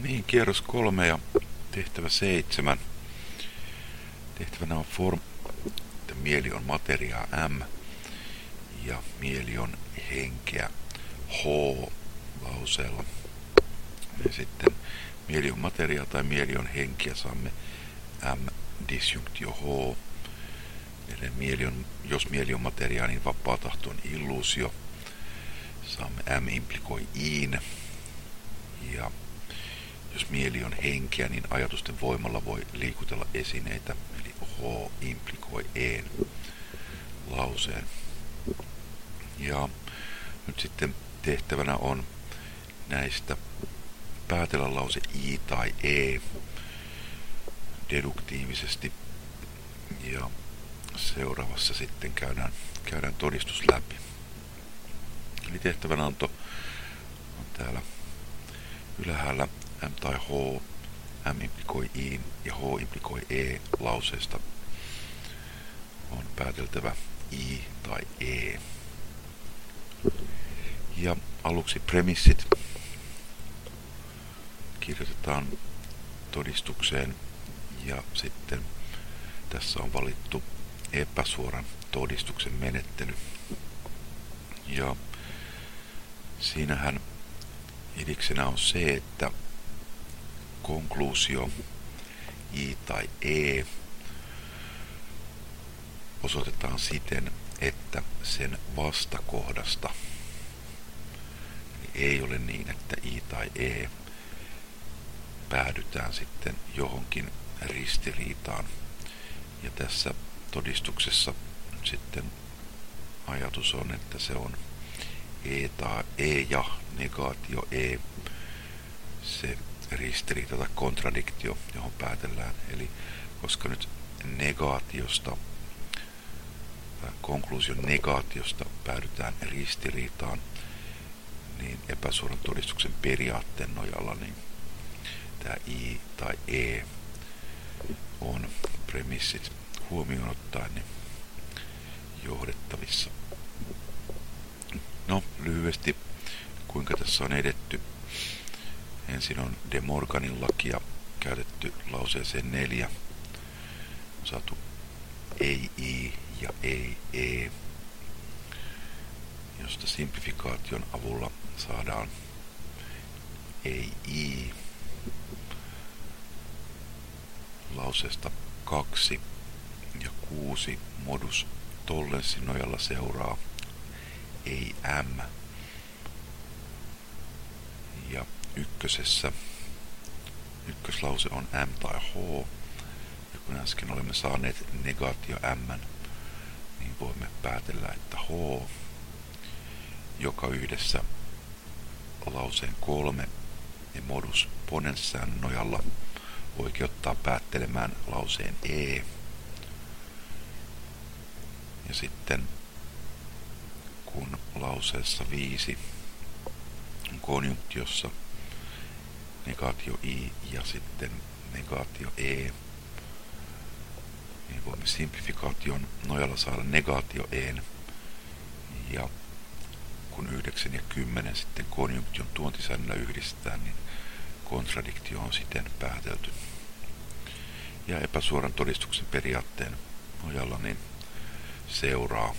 Niin, kierros 3 ja tehtävä 7. Tehtävänä on että mieli on materiaa M ja mieli on henkeä H lauseella. Ja sitten mieli on materiaa tai mieli on henkeä saamme M disjunktio H. Eli jos mieli on materiaa, niin vapaa tahto on illuusio. Saamme M implikoi iin. Ja jos mieli on henkeä, niin ajatusten voimalla voi liikutella esineitä, eli H implikoi een lauseen. Ja nyt sitten tehtävänä on näistä päätellä lause I tai E deduktiivisesti. Ja seuraavassa sitten käydään todistus läpi. Eli tehtävänanto on täällä ylhäällä M tai H, M implikoi I ja H implikoi E lauseesta on pääteltävä I tai E. Ja aluksi premissit kirjoitetaan todistukseen ja sitten tässä on valittu epäsuoran todistuksen menettely. Ja siinähän idiksenä on se, että konkluusio I tai E osoitetaan siten, että sen vastakohdasta ei ole niin, että I tai E päädytään sitten johonkin ristiriitaan. Ja tässä todistuksessa sitten ajatus on, että se on E ja negaatio E, se ristiriita tai kontradiktio, johon päätellään. Eli koska nyt negaatiosta tai konkluusion negaatiosta päädytään ristiriitaan, niin epäsuoran todistuksen periaatteen nojalla niin tämä I tai E on premissit huomioon ottaen niin johdettavissa. No, lyhyesti kuinka tässä on edetty. Ensin on De Morganin lakia käytetty lauseeseen 4. On saatu ei I ja ei E, josta simplifikaation avulla saadaan ei I. Lauseesta 2 ja 6 modus tollenssin nojalla seuraa ei M. Ja ykköslause on M tai H. Ja kun äsken olemme saaneet negaatio M, niin voimme päätellä, että H, joka yhdessä lauseen 3 ja modus ponenssään nojalla oikeuttaa päättelemään lauseen E. Ja sitten kun lauseessa 5 on konjunktiossa negaatio I ja sitten negaatio E, niin voimme simplifikaation nojalla saada negaatio En. Ja kun 9 ja 10 sitten konjunktion tuontisäännöllä yhdistetään, niin kontradiktio on siten päätelty. Ja epäsuoran todistuksen periaatteen nojalla niin seuraa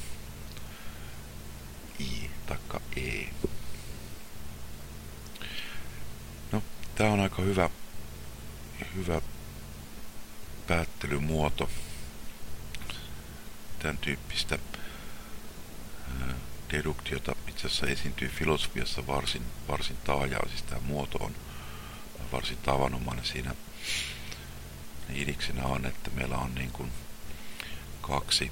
I taikka E. No, tää on aika hyvä päättelymuoto. Tän tyyppistä deduktiota itse asiassa esiintyy filosofiassa varsin taajaa. Siis tämä muoto on varsin tavanomainen. Siinä idiksenä on, että meillä on niin kuin 2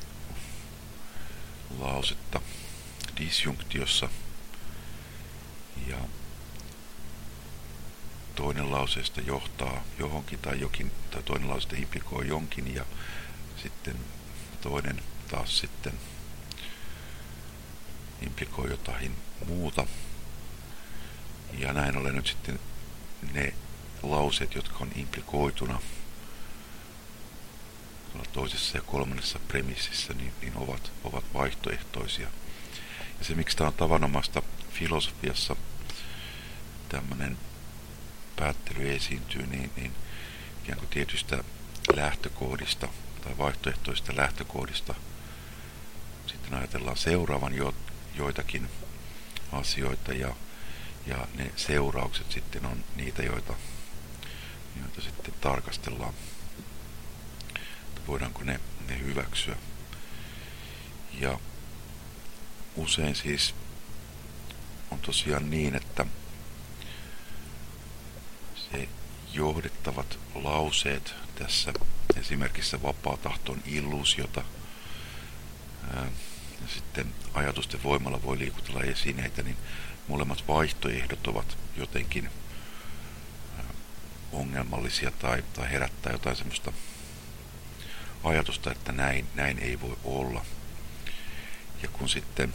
lausetta disjunktiossa ja toinen lauseesta johtaa johonkin tai toinen lauseesta implikoi jonkin ja sitten toinen taas sitten implikoi jotain muuta. Ja näin ollen nyt sitten ne lauseet, jotka on implikoituna toisessa ja kolmannessa premississä, niin ovat vaihtoehtoisia. Ja se, miksi tämä on tavanomaista filosofiassa, tämmöinen päättely esiintyy, niin ikään kuin tietystä lähtökohdista tai vaihtoehtoista lähtökohdista sitten ajatellaan seuraavan joitakin asioita ja ne seuraukset sitten on niitä, joita sitten tarkastellaan, että voidaanko ne hyväksyä. Ja usein siis on tosiaan niin, että se johdettavat lauseet tässä esimerkissä vapaa tahto on illuusiota, ja sitten ajatusten voimalla voi liikutella esineitä, niin molemmat vaihtoehdot ovat jotenkin ongelmallisia tai herättää jotain semmoista ajatusta, että näin ei voi olla. Ja kun sitten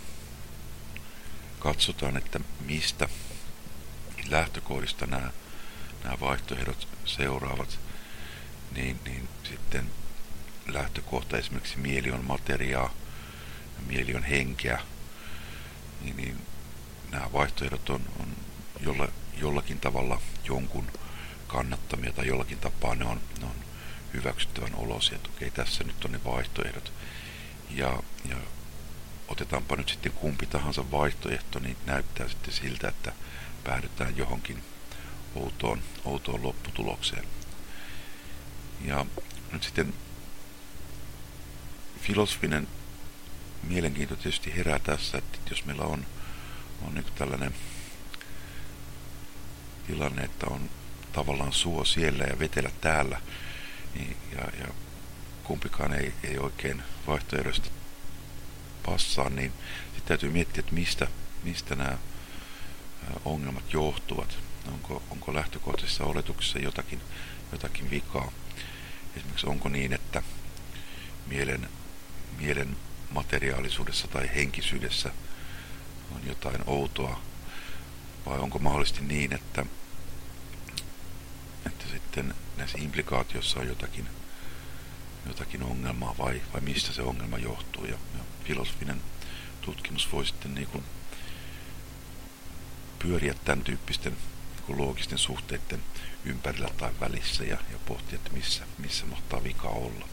katsotaan, että mistä lähtökohdista nämä vaihtoehdot seuraavat, niin sitten lähtökohta esimerkiksi mieli on materiaa ja mieli on henkeä, niin nämä vaihtoehdot on jollakin tavalla jonkun kannattamia tai jollakin tapaa ne on hyväksyttävän olosia, että okei, tässä nyt on ne vaihtoehdot. Ja otetaanpa nyt sitten kumpi tahansa vaihtoehto, niin näyttää sitten siltä, että päädytään johonkin outoon lopputulokseen. Ja nyt sitten filosofinen mielenkiinto tietysti herää tässä, että jos meillä on niin tällainen tilanne, että on tavallaan suo siellä ja vetelä täällä, niin, ja kumpikaan ei oikein vaihtoehdosta passaa, niin sitten täytyy miettiä, että mistä nämä ongelmat johtuvat. Onko lähtökohtaisessa oletuksessa jotakin vikaa. Esimerkiksi onko niin, että mielen materiaalisuudessa tai henkisyydessä on jotain outoa, vai onko mahdollisesti niin, että sitten näissä implikaatioissa on jotakin ongelmaa, vai mistä se ongelma johtuu. Ja filosofinen tutkimus voi sitten niin kuin pyöriä tämän tyyppisten niin kuin loogisten suhteiden ympärillä tai välissä ja pohtia, että missä mahtaa vika olla.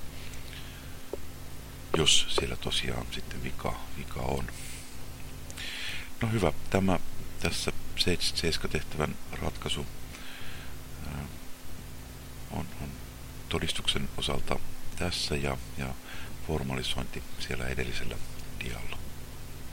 Jos siellä tosiaan sitten vika on. No hyvä, tämä tässä 7-tehtävän ratkaisu on todistuksen osalta tässä ja formalisointi siellä edellisellä dialla.